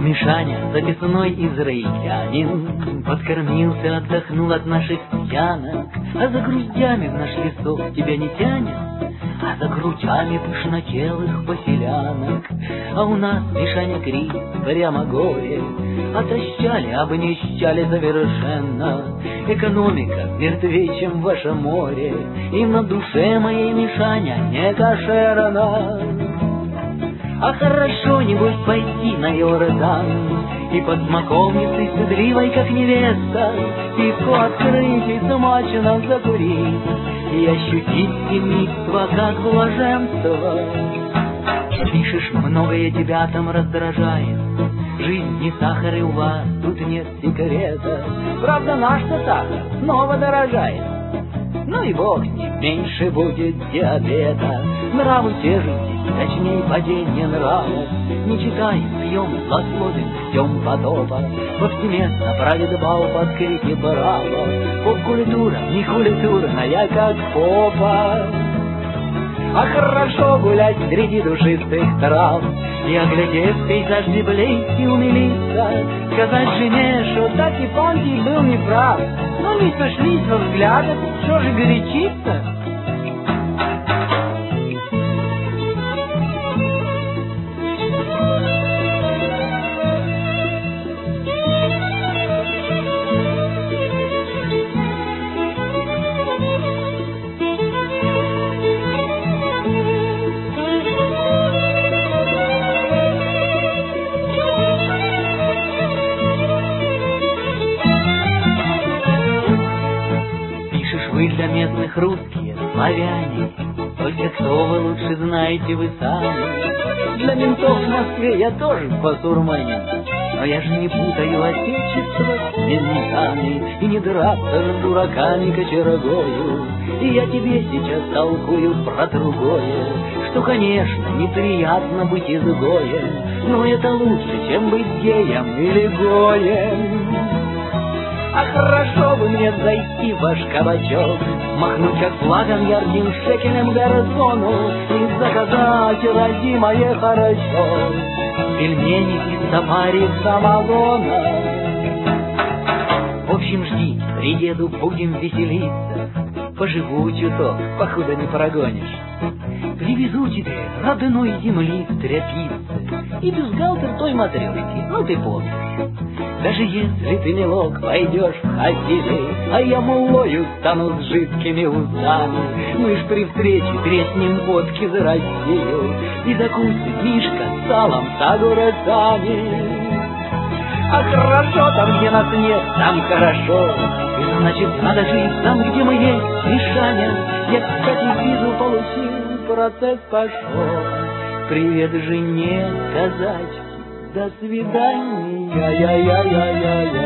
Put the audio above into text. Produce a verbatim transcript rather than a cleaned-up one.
Мишаня, записной израильтянин, подкормился, отдохнул от наших пьянок, а за груздями в наш лесок тебя не тянет, а за грудями пышнотелых поселянок. А у нас, Мишаня, крик, прямо горе, отощали, обнищали совершенно. Экономика мертвее, чем ваше море, и на душе моей, Мишаня, не кошерно. А хорошо, небось, пойти на Иордан и под смоковницей стыдливой, как невеста, пивко открыть и смачно закурить, и ощутить семейство, как блаженство. Пишешь, многое тебя там раздражает, жизнь не сахар, и у вас тут нет секрета. Правда, наш-то сахар снова дорожает. Ну и бог с ним, меньше будет диабета. Нравы те же здесь, точнее падение нравов. Не читаем, пьем, злословим, ждем потопа. Повсеместно правит бал под крики «Браво!». Поп-культура не культурная, как попа. А хорошо гулять среди душистых трав и, оглядев пейзаж библейский, умилиться, сказать жене, что так и Понтий был неправ. Но не сошлись во взглядах, что же горячиться? Вы для местных русские, славяне, только кто вы лучше знаете вы сами. Для ментов в Москве я тоже басурманин, но я же не путаю отечество с ментами, и не драться с дураками кочергою. И я тебе сейчас толкую про другое, что, конечно, неприятно быть изгоем, но это лучше, чем быть геем или гоем. А хорошо бы мне зайти в ваш кабачок, махнуть как флагом ярким шекелем гарсону и заказать, родимое, хорошо, пельмени из сафари самогона. В общем, жди, приеду, будем веселиться, поживу чуток, покуда не прогонишь. Привезу тебе родной земли тряпицы и бюстгальтер той матрешки, ну ты помнишь. Даже если ты, милок, пойдешь в хасиды, а я мулою стану с жидкими усами, мы ж при встрече треснем водки за Россию и закусит Мишка салом с огурцами. А хорошо там, где нас нет, там хорошо, и значит, надо жить там, где мы есть, Мишаня. Я, кстати, визу получил, процесс пошел. Привет жене сказать, до свидания, я-я-я-я-я-я.